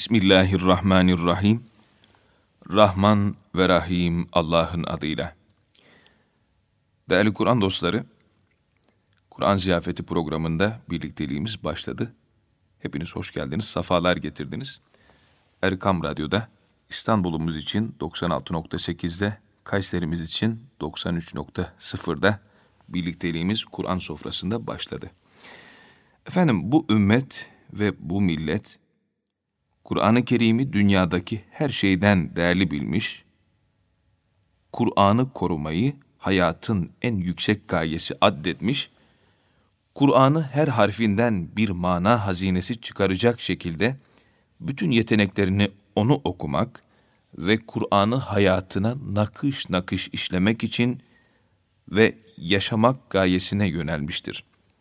Bismillahirrahmanirrahim. Rahman ve Rahim Allah'ın adıyla. Değerli Kur'an dostları, Kur'an Ziyafeti programında birlikteliğimiz başladı. Hepiniz hoş geldiniz, safalar getirdiniz. Erkam Radyo'da İstanbul'umuz için 96.8'de, Kayserimiz için 93.0'da birlikteliğimiz Kur'an sofrasında başladı. Efendim, bu ümmet ve bu millet Kur'an-ı Kerim'i dünyadaki her şeyden değerli bilmiş, Kur'an'ı korumayı hayatın en yüksek gayesi addetmiş, Kur'an'ı her harfinden bir mana hazinesi çıkaracak şekilde bütün yeteneklerini onu okumak ve Kur'an'ı hayatına nakış nakış işlemek için ve yaşamak gayesine yönelmiştir.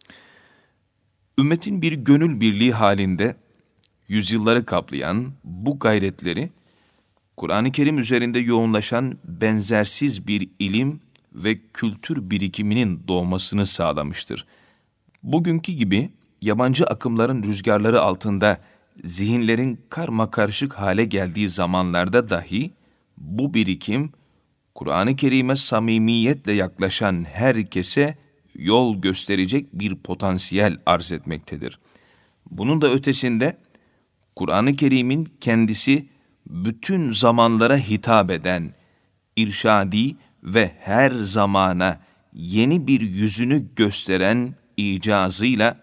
Ümmetin bir gönül birliği halinde yüzyılları kaplayan bu gayretleri, Kur'an-ı Kerim üzerinde yoğunlaşan benzersiz bir ilim ve kültür birikiminin doğmasını sağlamıştır. Bugünkü gibi yabancı akımların rüzgarları altında zihinlerin karmakarışık hale geldiği zamanlarda dahi bu birikim, Kur'an-ı Kerim'e samimiyetle yaklaşan herkese yol gösterecek bir potansiyel arz etmektedir. Bunun da ötesinde, Kur'an-ı Kerim'in kendisi bütün zamanlara hitap eden, irşadi ve her zamana yeni bir yüzünü gösteren icazıyla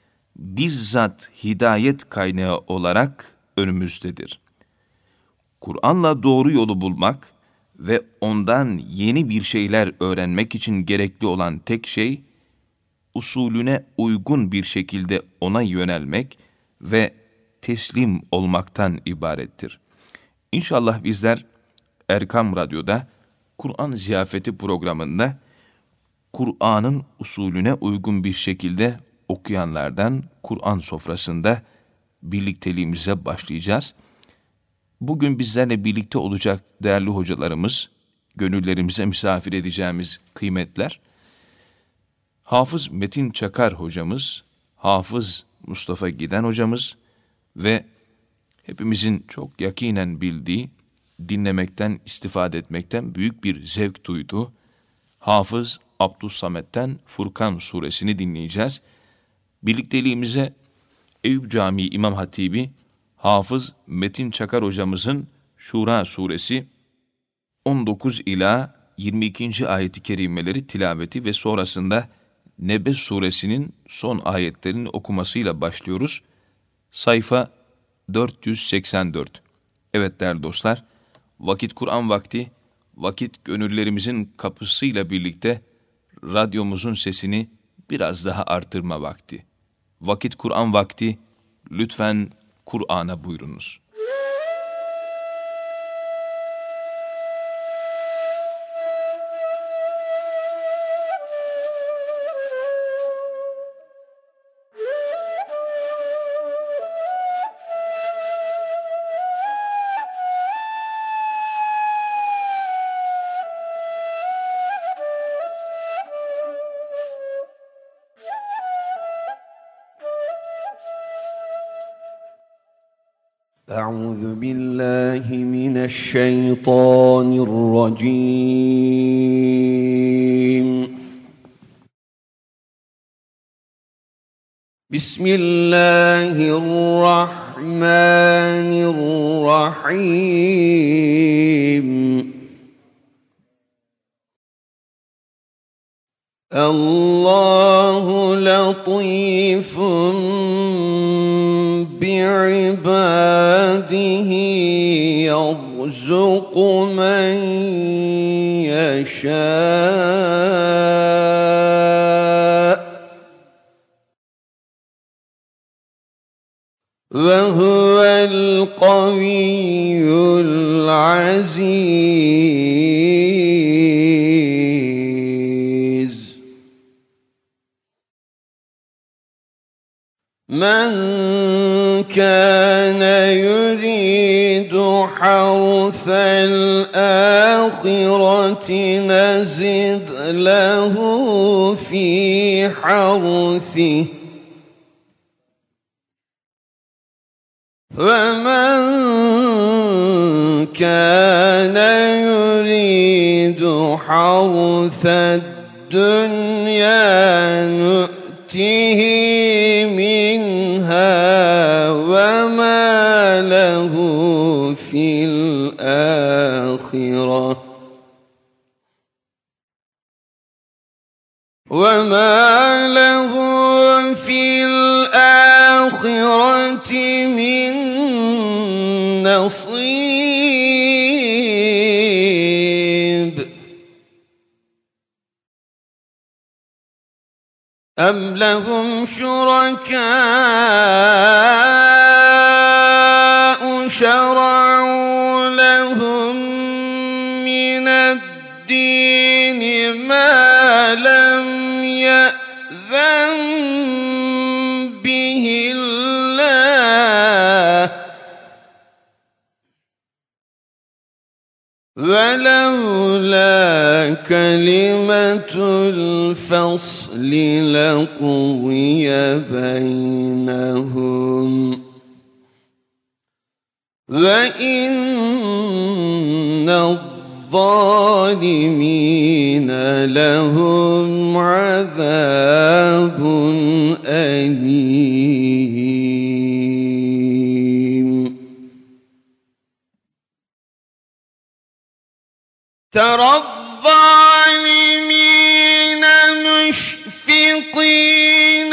bizzat hidayet kaynağı olarak önümüzdedir. Kur'an'la doğru yolu bulmak ve ondan yeni bir şeyler öğrenmek için gerekli olan tek şey, usulüne uygun bir şekilde ona yönelmek ve teslim olmaktan ibarettir. İnşallah bizler Erkam Radyo'da Kur'an Ziyafeti programında Kur'an'ın usulüne uygun bir şekilde okuyanlardan Kur'an sofrasında birlikteliğimize başlayacağız. Bugün bizlerle birlikte olacak değerli hocalarımız, gönüllerimize misafir edeceğimiz kıymetler, Hafız Metin Çakar hocamız, Hafız Mustafa Giden hocamız ve hepimizin çok yakinen bildiği, dinlemekten, istifade etmekten büyük bir zevk duyduğu Hafız Abdüssamet'ten Furkan suresini dinleyeceğiz. Birlikteliğimize Eyüp Camii İmam Hatibi Hafız Metin Çakar hocamızın Şura suresi 19 ila 22. ayet-i kerimeleri tilaveti ve sonrasında Nebe suresinin son ayetlerinin okumasıyla başlıyoruz. Sayfa 484. Evet değerli dostlar, vakit Kur'an vakti, vakit gönüllerimizin kapısıyla birlikte radyomuzun sesini biraz daha artırma vakti. Vakit Kur'an vakti, lütfen Kur'an'a buyurunuz. أعوذ بالله من الشيطان الرجيم بسم الله الرحمن الرحيم الله لطيف بعباده يرزق من يشاء وهو القوي العزيز من كان يريد حرث الآخرة نزد له في حرثه فمن كان يريد حرث الدنيا نؤته منها وما له في الآخرة من نصيب أم لهم شركاء شرعوا لهم من الدين ما لم يأذن به الله ولولا كلمة الفصل لقضي بينهم وإن الظالمين لهم عذاب أليم. ترى الظالمين مشفقين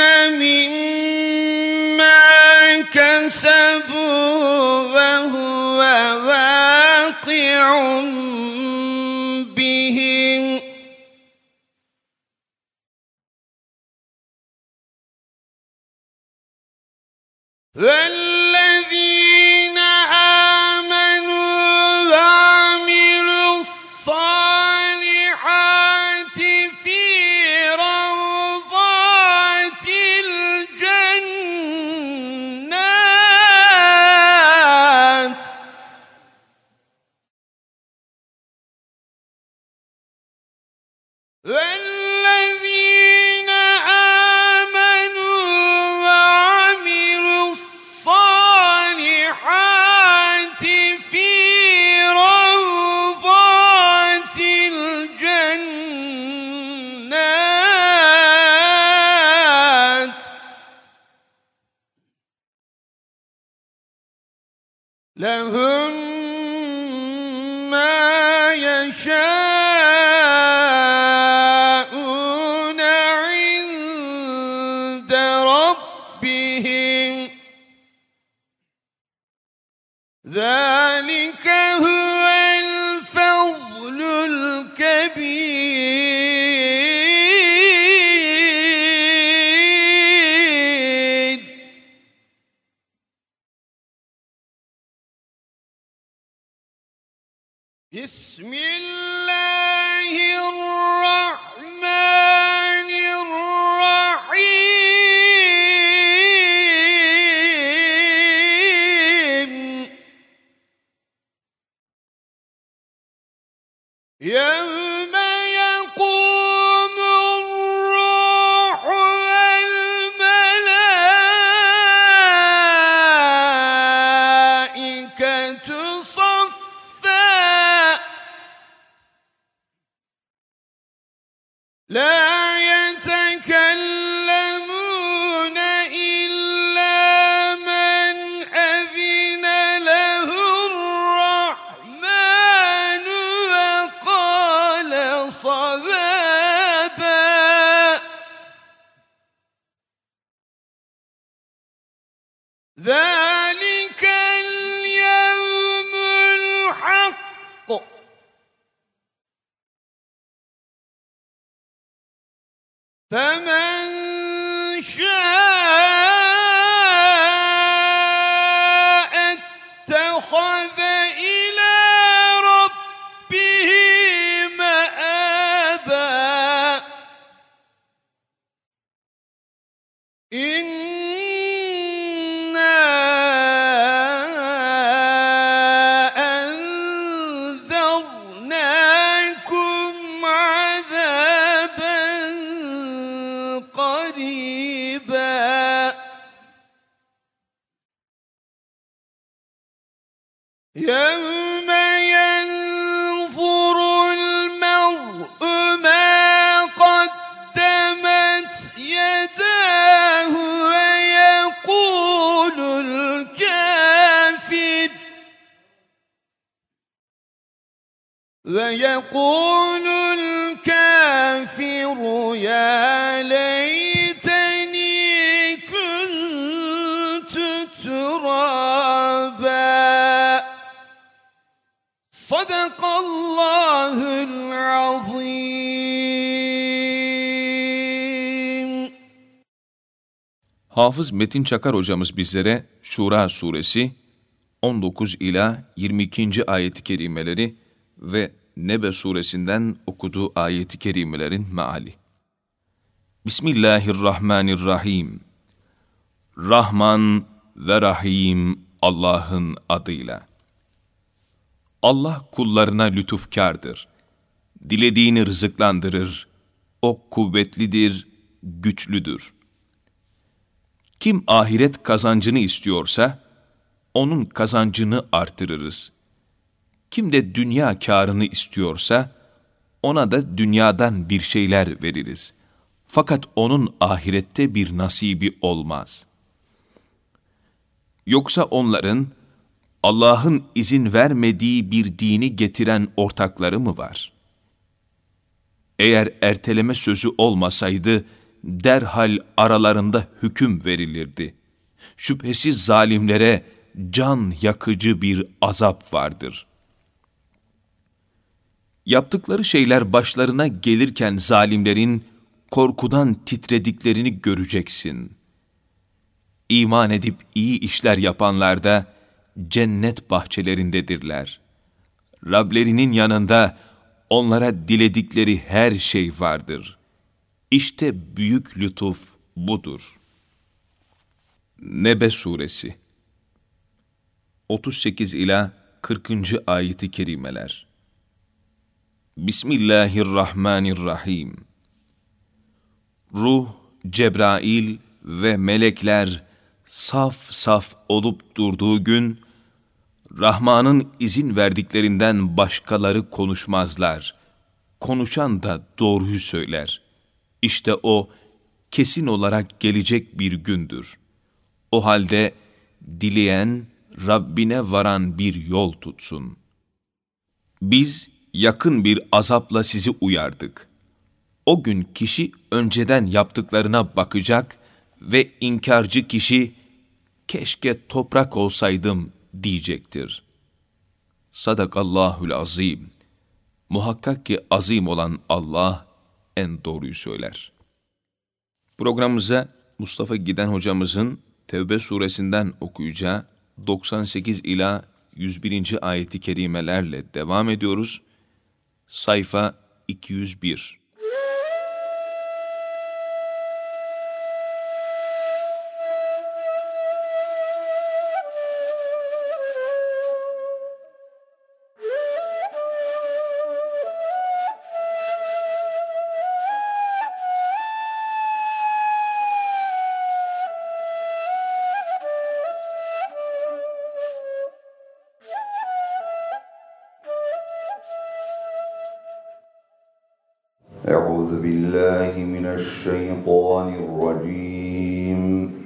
مما كسبوا وهو واقع بهم والذين آمنوا وعملوا الصالحات في روضات الجنات والذين آمنوا وعملوا الصالحات في روضات الجنات لهم ما يشاءون عند ربهم ذلك هو الفضل الكبير. بسم الله الرحمن الرحيم يوم يقوم الروح والملائكة صفا لا يتكلمون إلا من أذن له الرحمن وقال صوابا ذلك اليوم الحق فمن شاء اتخذ إلى ربه مآبا إنا أنذرناكم عذابا قريبا يوم ينظر المرء ما قدمت يداه ويقول الكافر يا ليتني كنت ترابا صدق الله العظيم. Hafız Metin Çakar hocamız bizlere Şura suresi 19 ila 22. ayet-i kerimeleri ve Nebe suresinden okuduğu ayet-i kerimelerin meali. Bismillahirrahmanirrahim. Rahman ve Rahim Allah'ın adıyla. Allah kullarına lütufkârdır. Dilediğini rızıklandırır. O kuvvetlidir, güçlüdür. Kim ahiret kazancını istiyorsa, onun kazancını artırırız. Kim de dünya kârını istiyorsa, ona da dünyadan bir şeyler veririz. Fakat onun ahirette bir nasibi olmaz. Yoksa onların, Allah'ın izin vermediği bir dini getiren ortakları mı var? Eğer erteleme sözü olmasaydı, derhal aralarında hüküm verilirdi. Şüphesiz zalimlere can yakıcı bir azap vardır. Yaptıkları şeyler başlarına gelirken zalimlerin korkudan titrediklerini göreceksin. İman edip iyi işler yapanlar da cennet bahçelerindedirler. Rablerinin yanında onlara diledikleri her şey vardır. İşte büyük lütuf budur. Nebe suresi 38 ila 40. ayet-i kerimeler. Bismillahirrahmanirrahim. Ruh, Cebrail ve melekler saf saf olup durduğu gün, Rahman'ın izin verdiklerinden başkaları konuşmazlar. Konuşan da doğruyu söyler. İşte o, kesin olarak gelecek bir gündür. O halde, dileyen, Rabbine varan bir yol tutsun. Biz, yakın bir azapla sizi uyardık. O gün kişi önceden yaptıklarına bakacak ve inkarcı kişi, keşke toprak olsaydım diyecektir. Sadakallahul azim. Muhakkak ki azim olan Allah en doğruyu söyler. Programımıza Mustafa Giden hocamızın Tevbe suresinden okuyacağı 98 ila 101. ayet-i kerimelerle devam ediyoruz. Sayfa 201. أعوذ بالله من الشيطان الرجيم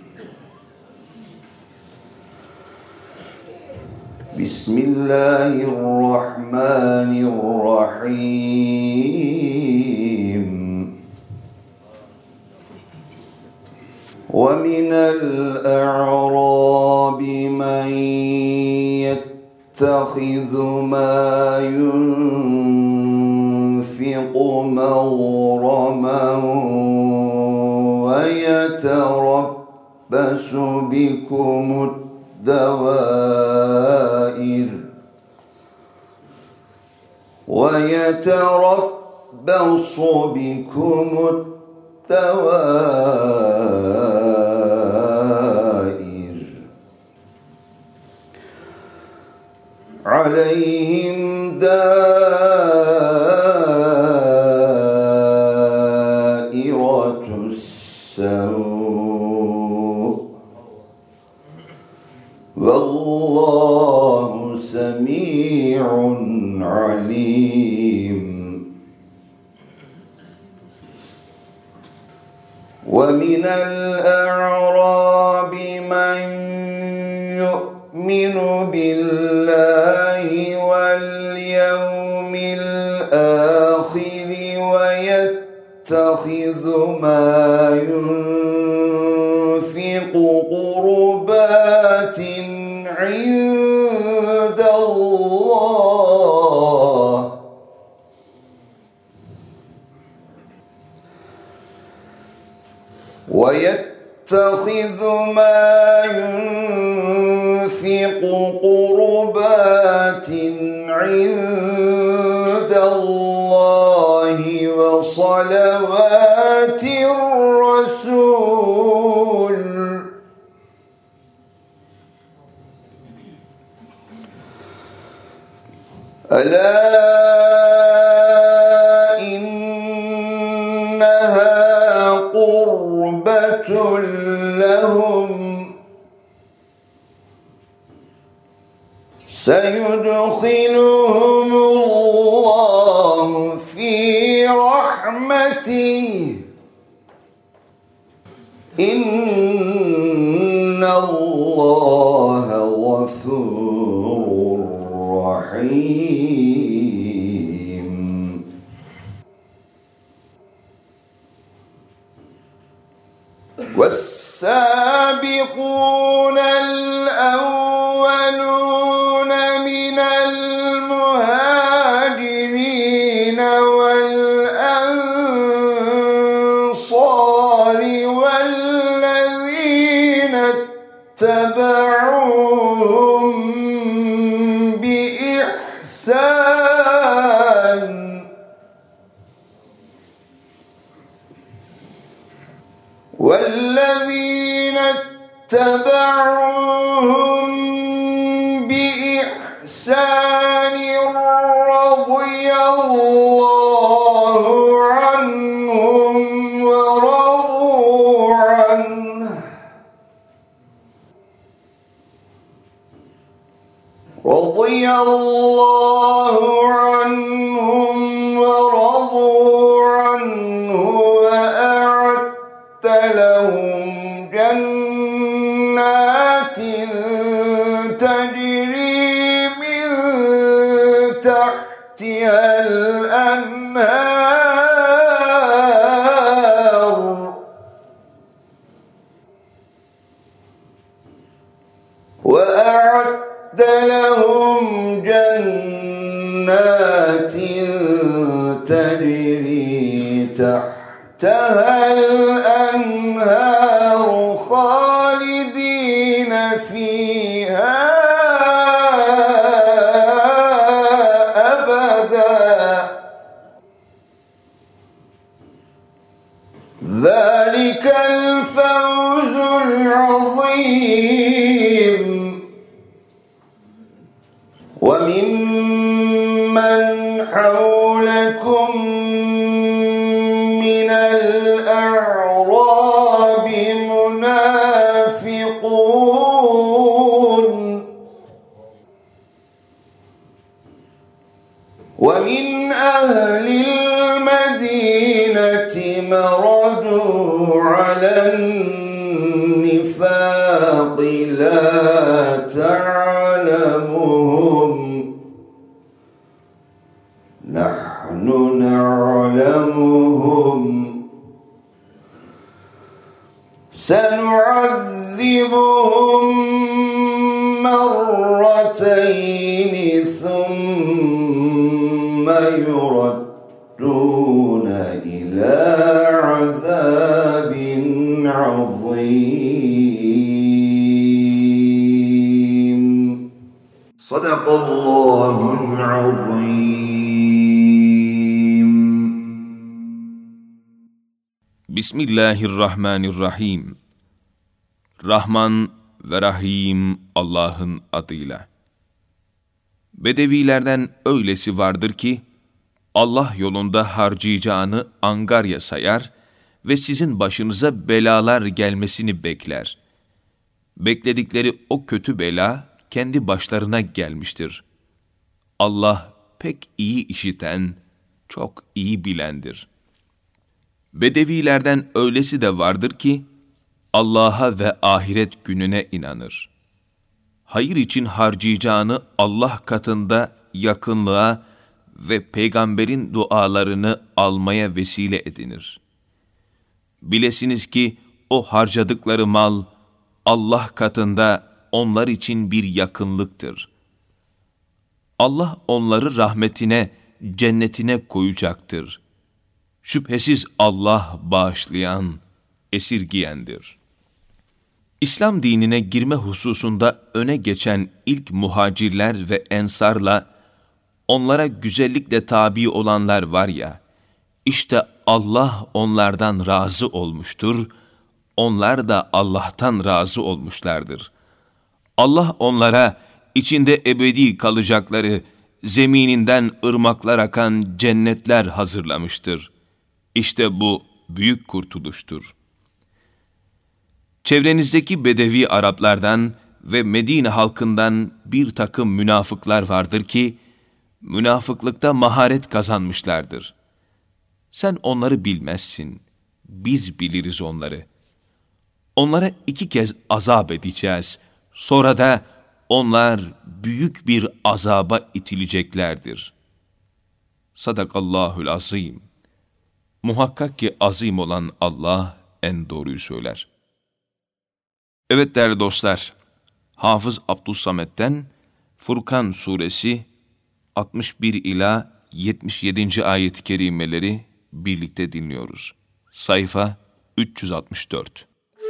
بسم الله الرحمن الرحيم ومن الأعراب من يتخذ ما ينفق مغرما ويتربص بكم الدوائر عليهم دائرة السوء والله سميع ومن الأعراب من يؤمن بالله واليوم الآخر ويتخذ ما ينفق قربات عند الله وصلوات الرسول ألا إنها قربة لهم سيدخلهم الله في رحمته إن الله غفور رحيم والسابقون الأولون من المهاجرين والأنصار والذين اتبعوهم بإحسان والذين اتبعوهم بإحسان رضي الله عنهم ورضوا عنه رضي الله عنهم ورضوا عنه وأعد لهم جنات تجري من تحتها الأنهار وأعد لهم جنات تجري تحتها الأنهار خالدين فيها أبدا ذلك الفوز العظيم وممن حولكم من الأعراب منافقون ومن أهل المدينة مردوا على النفاق لا تعلمهم نحن نعلمهم سنعذبهم مرتين ثم يردون إلى عذاب عظيم صدق الله العظيم. Bismillahirrahmanirrahim. Rahman ve Rahim Allah'ın adıyla. Bedevilerden öylesi vardır ki, Allah yolunda harcayacağını angarya sayar ve sizin başınıza belalar gelmesini bekler. Bekledikleri o kötü bela kendi başlarına gelmiştir. Allah pek iyi işiten, çok iyi bilendir. Bedevilerden öylesi de vardır ki, Allah'a ve ahiret gününe inanır. Hayır için harcayacağını Allah katında yakınlığa ve peygamberin dualarını almaya vesile edinir. Bilesiniz ki o harcadıkları mal Allah katında onlar için bir yakınlıktır. Allah onları rahmetine, cennetine koyacaktır. Şüphesiz Allah bağışlayan, esirgiyendir. İslam dinine girme hususunda öne geçen ilk muhacirler ve ensarla onlara güzellikle tabi olanlar var ya, işte Allah onlardan razı olmuştur, onlar da Allah'tan razı olmuşlardır. Allah onlara içinde ebedi kalacakları, zemininden ırmaklar akan cennetler hazırlamıştır. İşte bu büyük kurtuluştur. Çevrenizdeki Bedevi Araplardan ve Medine halkından bir takım münafıklar vardır ki, münafıklıkta maharet kazanmışlardır. Sen onları bilmezsin, biz biliriz onları. Onlara 2 kez azap edeceğiz, sonra da onlar büyük bir azaba itileceklerdir. Sadakallahul azim. Muhakkak ki azim olan Allah en doğruyu söyler. Evet değerli dostlar, Hafız Abdüssamet'ten Furkan suresi 61 ila 77. ayet-i kerimeleri birlikte dinliyoruz. Sayfa 364.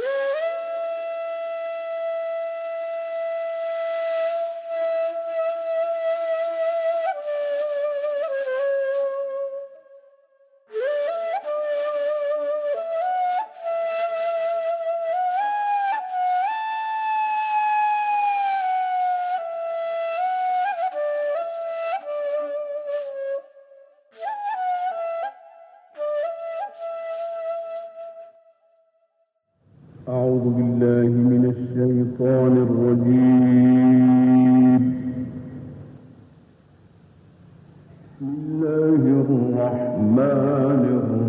أعوذ بالله من الشيطان الرجيم. بسم الله الرحمن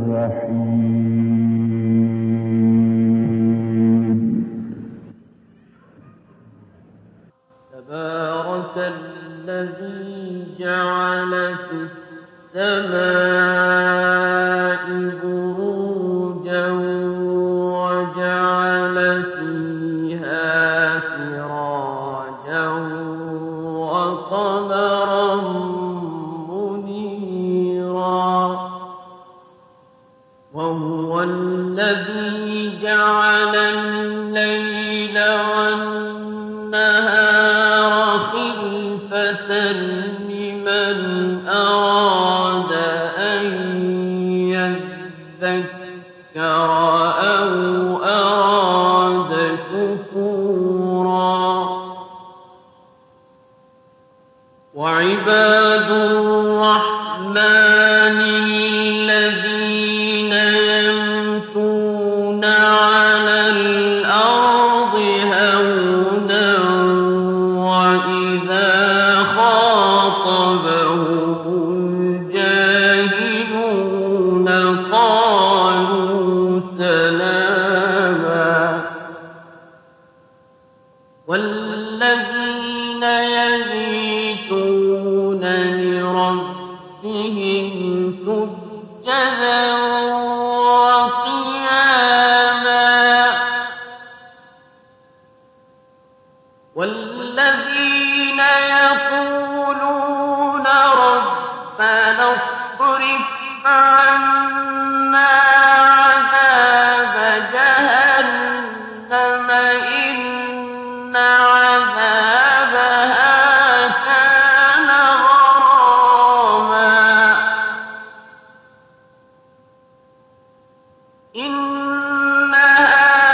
الرحيم. تبارك الذي جعل في السماء بروجا وجعل فيها سراجا وقمرا منيرا وهو الذي جعل الليل والنهار خلفة لمن أراد أن يذكر أو أراد شكورا وعباد الرحمن الذين يمشون على الأرض هونا وإذا خاطبهم الجاهلون قالوا سلاما والذين يبيتون لربهم سجدا وقياما والذين يقولون ربنا اصرف عنا عذاب جهنم إن عذابها كان غراما إنها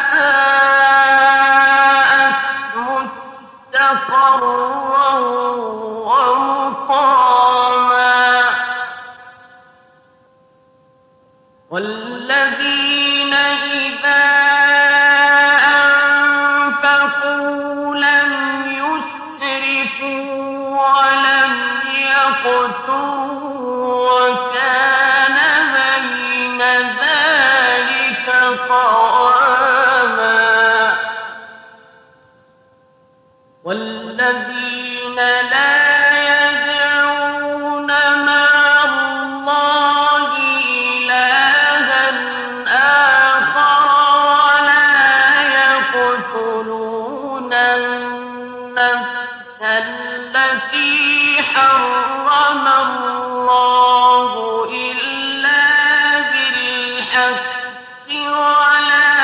ساءت مستقرا ومقاما والذين إذا أنفقوا لم يسرفوا ولم يقتروا وكان بين ذلك قواما والذين لا يدعون مع الله إلها آخر ولا يقتلون النفس التي حرم الله إلا بالحق ولا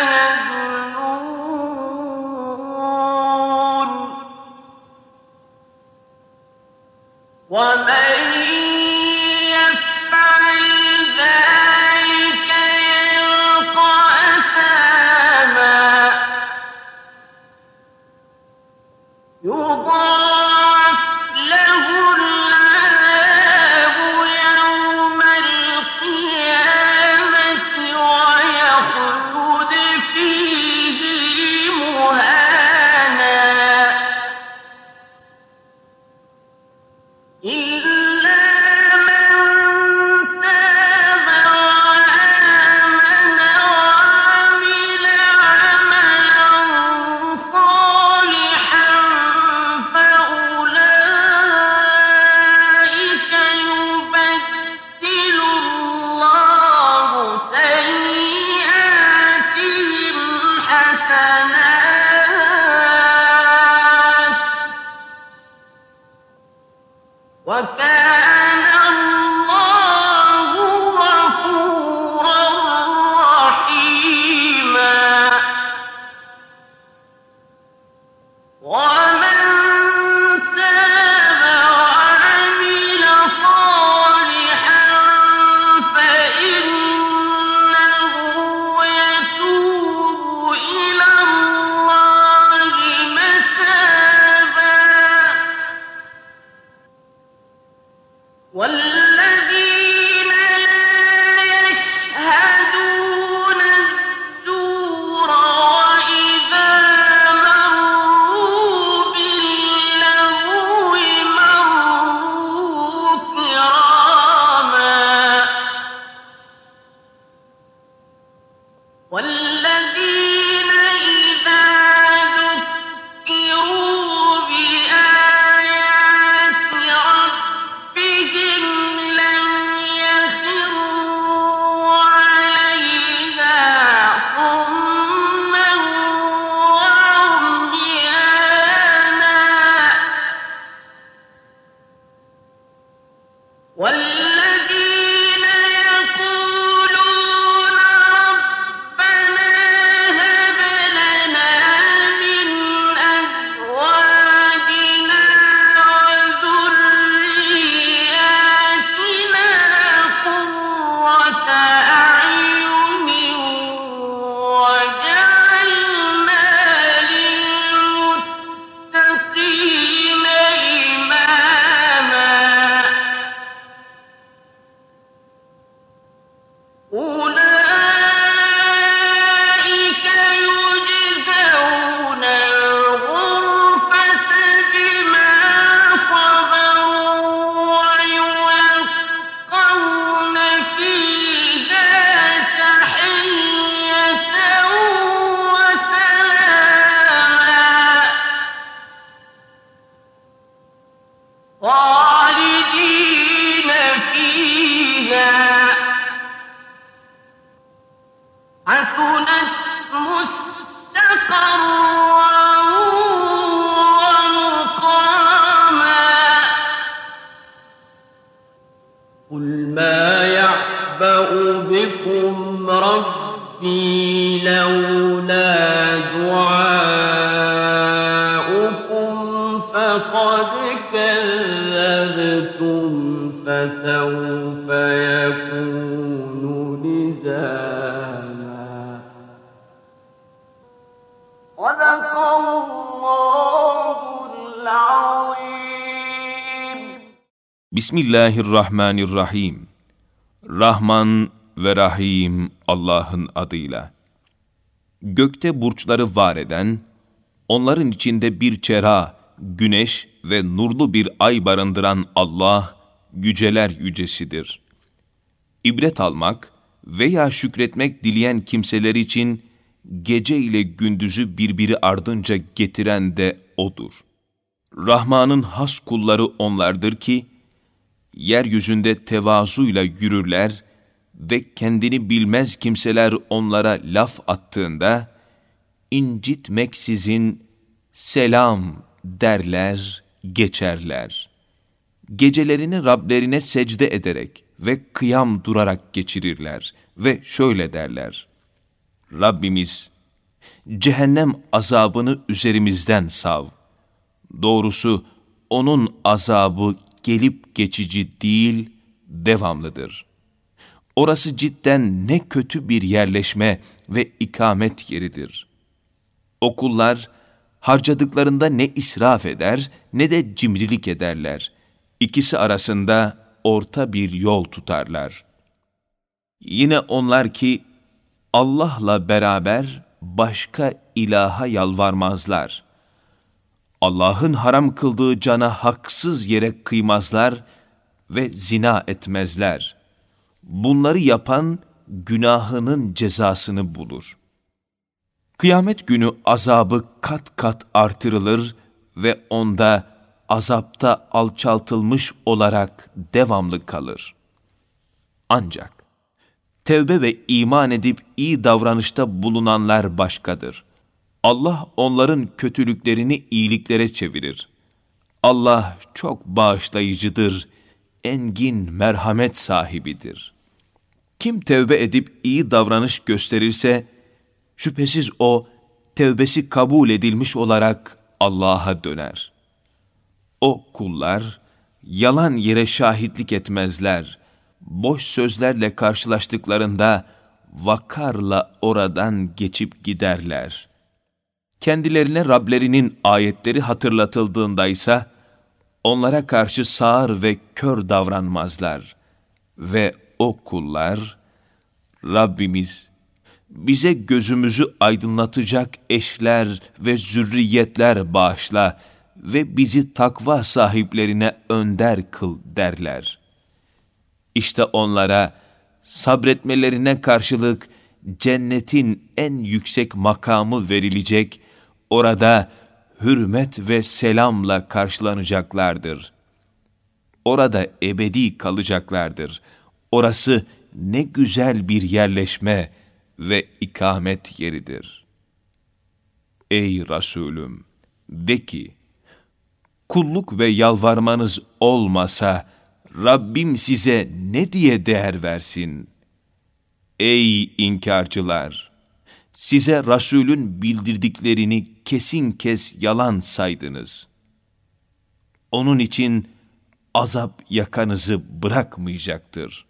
يزنون ومن يفعل ذلك يلقى أثاما يضاعف له العذاب يوم القيامة ويخلد فيه مهانا إلا من تاب وآمن وعمل عملا صالحا فأولئك يبدل الله سيئاتهم حسنات وكان الله غفورا رحيما ومن تاب وعمل صالحا فإنه يتوب إلى الله متابا والذين لا يشهدون الزور وإذا مروا باللغو مروا كراما والذين إذا ذكروا بآيات ربهم لم يخروا عليها صما وعميانا والذين يقولون ربنا هب لنا من أزواجنا وذرياتنا قرة أعين واجعلنا للمتقين إماما أولئك يجزون الغرفة بما صبروا ويلقون فيها تحية وسلاما خالدين فيها حسنت مستقرا ومقاما قل ما يعبأ بكم ربي لولا دعاؤكم فقد كذبتم فسوف يكون لزاما صدق الله العظيم Bismillahirrahmanirrahim. Rahman ve Rahim Allah'ın adıyla. Gökte burçları var eden, onların içinde bir çera, güneş ve nurlu bir ay barındıran Allah, yüceler yücesidir. İbret almak, veya şükretmek dileyen kimseler için gece ile gündüzü birbiri ardınca getiren de O'dur. Rahman'ın has kulları onlardır ki, yeryüzünde tevazuyla yürürler ve kendini bilmez kimseler onlara laf attığında, incitmeksizin selam derler, geçerler. Gecelerini Rablerine secde ederek ve kıyam durarak geçirirler ve şöyle derler: Rabbimiz, cehennem azabını üzerimizden sav. Doğrusu onun azabı gelip geçici değil, devamlıdır. Orası cidden ne kötü bir yerleşme ve ikamet yeridir. O kullar harcadıklarında ne israf eder ne de cimrilik ederler. İkisi arasında orta bir yol tutarlar. Yine onlar ki Allah'la beraber başka ilaha yalvarmazlar. Allah'ın haram kıldığı cana haksız yere kıymazlar ve zina etmezler. Bunları yapan günahının cezasını bulur. Kıyamet günü azabı kat kat artırılır ve onda azapta alçaltılmış olarak devamlı kalır. Ancak tevbe ve iman edip iyi davranışta bulunanlar başkadır. Allah onların kötülüklerini iyiliklere çevirir. Allah çok bağışlayıcıdır, engin merhamet sahibidir. Kim tevbe edip iyi davranış gösterirse, şüphesiz o, tevbesi kabul edilmiş olarak Allah'a döner. O kullar, yalan yere şahitlik etmezler. Boş sözlerle karşılaştıklarında, vakarla oradan geçip giderler. Kendilerine Rablerinin ayetleri hatırlatıldığında ise, onlara karşı sağır ve kör davranmazlar. Ve o kullar, Rabbimiz, bize gözümüzü aydınlatacak eşler ve zürriyetler bağışla ve bizi takva sahiplerine önder kıl derler. İşte onlara sabretmelerine karşılık cennetin en yüksek makamı verilecek, orada hürmet ve selamla karşılanacaklardır. Orada ebedi kalacaklardır. Orası ne güzel bir yerleşme ve ikamet yeridir. Ey Resulüm, de ki, kulluk ve yalvarmanız olmasa, Rabbim size ne diye değer versin? Ey inkarcılar! Size Resulün bildirdiklerini kesin kes yalan saydınız. Onun için azap yakanızı bırakmayacaktır.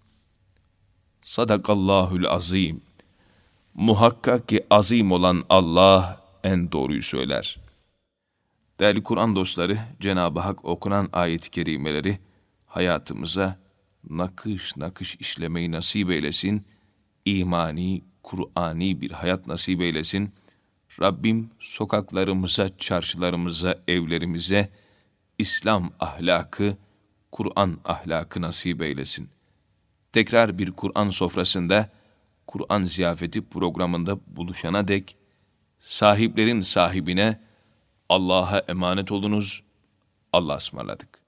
Sadakallahül azim. Muhakkak ki azim olan Allah en doğruyu söyler. Değerli Kur'an dostları, Cenab-ı Hak okunan ayet-i kerimeleri hayatımıza nakış nakış işlemeyi nasip eylesin, imani, Kur'ani bir hayat nasip eylesin. Rabbim sokaklarımıza, çarşılarımıza, evlerimize İslam ahlakı, Kur'an ahlakı nasip eylesin. Tekrar bir Kur'an sofrasında, Kur'an ziyafeti programında buluşana dek, sahiplerin sahibine Allah'a emanet olunuz, Allah'a ısmarladık.